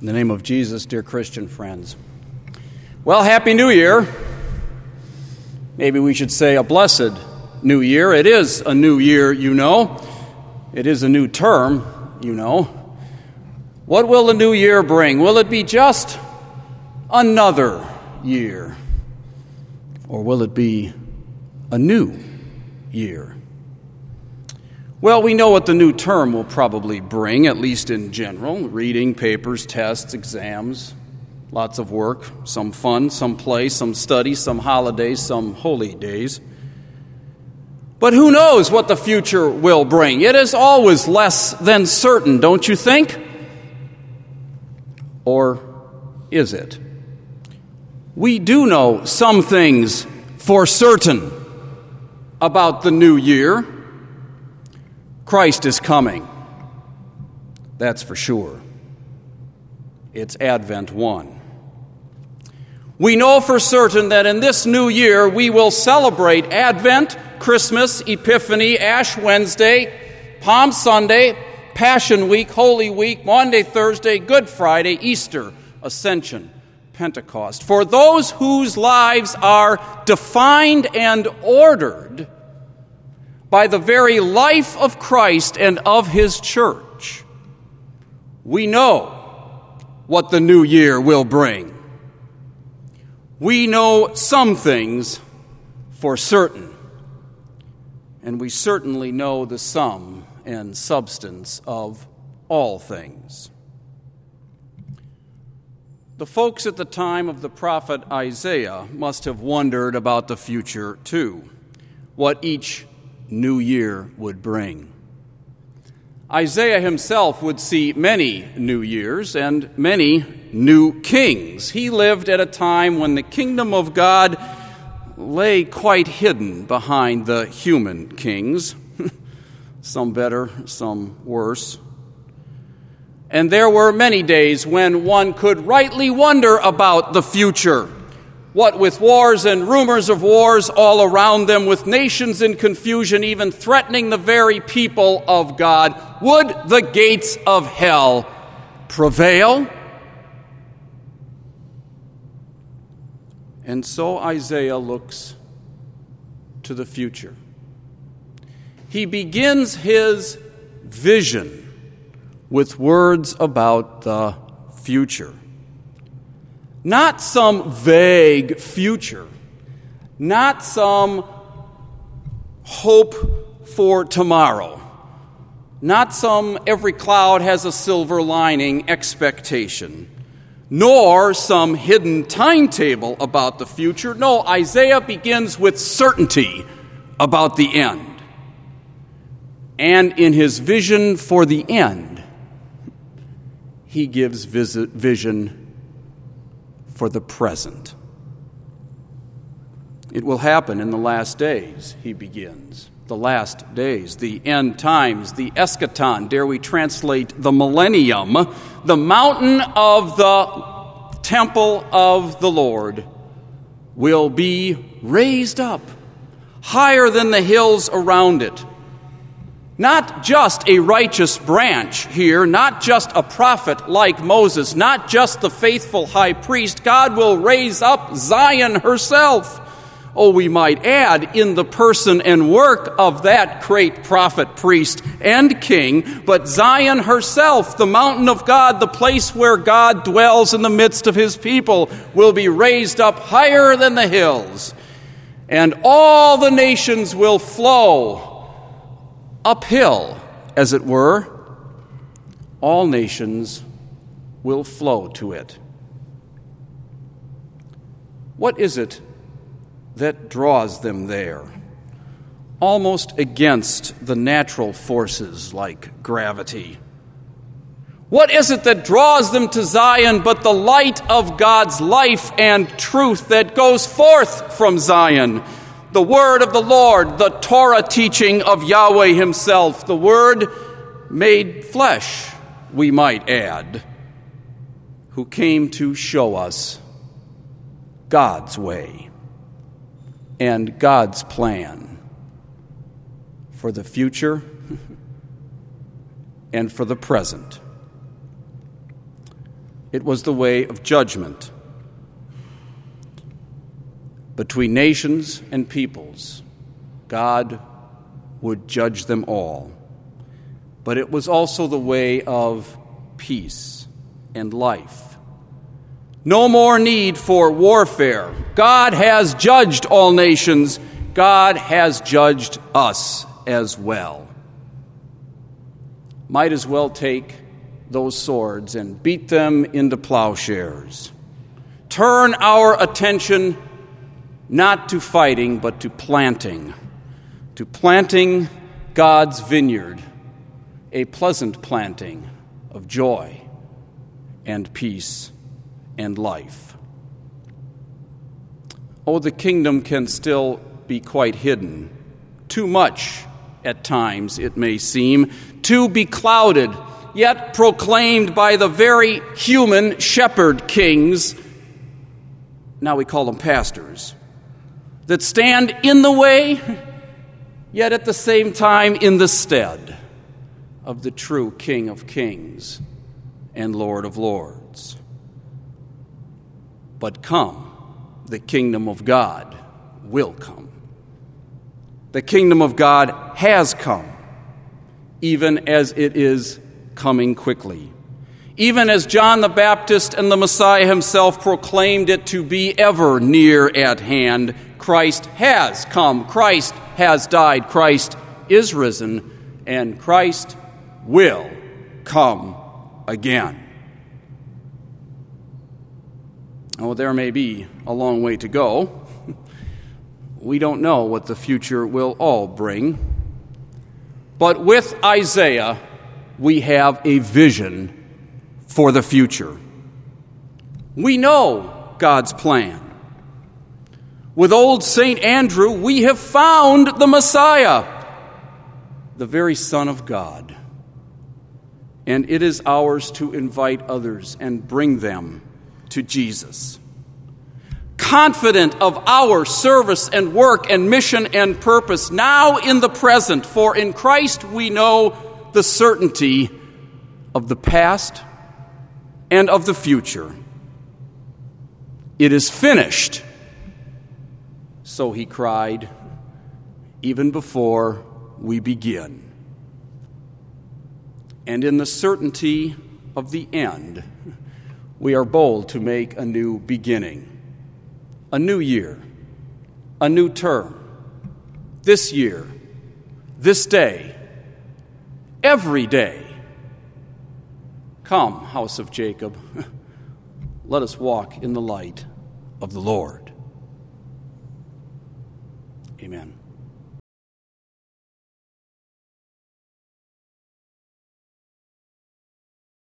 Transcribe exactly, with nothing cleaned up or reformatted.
In the name of Jesus, dear Christian friends. Well, Happy New Year. Maybe we should say a blessed New Year. It is a new year, you know. It is a new term, you know. What will the new year bring? Will it be just another year? Or will it be a new year? Well, we know what the new term will probably bring, at least in general. Reading, papers, tests, exams, lots of work, some fun, some play, some study, some holidays, some holy days. But who knows what the future will bring? It is always less than certain, don't you think? Or is it? We do know some things for certain about the new year. Christ is coming. That's for sure. It's Advent one. We know for certain that in this new year we will celebrate Advent, Christmas, Epiphany, Ash Wednesday, Palm Sunday, Passion Week, Holy Week, Maundy, Thursday, Good Friday, Easter, Ascension, Pentecost. For those whose lives are defined and ordered by the very life of Christ and of His church, we know what the new year will bring. We know some things for certain, and we certainly know the sum and substance of all things. The folks at the time of the prophet Isaiah must have wondered about the future too, what each new year would bring. Isaiah himself would see many new years and many new kings. He lived at a time when the kingdom of God lay quite hidden behind the human kings, some better, some worse. And there were many days when one could rightly wonder about the future. What with wars and rumors of wars all around them, with nations in confusion, even threatening the very people of God, would the gates of hell prevail? And so Isaiah looks to the future. He begins his vision with words about the future. Not some vague future, not some hope for tomorrow, not some every cloud has a silver lining expectation, nor some hidden timetable about the future. No, Isaiah begins with certainty about the end. And in his vision for the end, he gives visit, vision for the present. It will happen in the last days, he begins. The last days, the end times, the eschaton, dare we translate the millennium, the mountain of the temple of the Lord will be raised up higher than the hills around it. Not just a righteous branch here, not just a prophet like Moses, not just the faithful high priest. God will raise up Zion herself. Oh, we might add, in the person and work of that great prophet, priest, and king, but Zion herself, the mountain of God, the place where God dwells in the midst of His people, will be raised up higher than the hills, and all the nations will flow uphill, as it were. All nations will flow to it. What is it that draws them there, almost against the natural forces like gravity? What is it that draws them to Zion but the light of God's life and truth that goes forth from Zion? The word of the Lord, the Torah teaching of Yahweh Himself, the Word made flesh, we might add, who came to show us God's way and God's plan for the future and for the present. It was the way of judgment between nations and peoples. God would judge them all. But it was also the way of peace and life. No more need for warfare. God has judged all nations. God has judged us as well. Might as well take those swords and beat them into plowshares. Turn our attention not to fighting, but to planting. To planting God's vineyard, a pleasant planting of joy and peace and life. Oh, the kingdom can still be quite hidden. Too much, at times, it may seem, too beclouded, yet proclaimed by the very human shepherd kings, now we call them pastors, that stand in the way, yet at the same time in the stead of the true King of Kings and Lord of Lords. But come, the kingdom of God will come. The kingdom of God has come, even as it is coming quickly. Even as John the Baptist and the Messiah himself proclaimed it to be ever near at hand, Christ has come, Christ has died, Christ is risen, and Christ will come again. Oh, there may be a long way to go. We don't know what the future will all bring. But with Isaiah, we have a vision for the future. We know God's plan. With old Saint Andrew, we have found the Messiah, the very Son of God. And it is ours to invite others and bring them to Jesus. Confident of our service and work and mission and purpose now in the present, for in Christ we know the certainty of the past and of the future. It is finished, so he cried, even before we begin. And in the certainty of the end, we are bold to make a new beginning, a new year, a new term, this year, this day, every day. Come, house of Jacob, let us walk in the light of the Lord. Amen.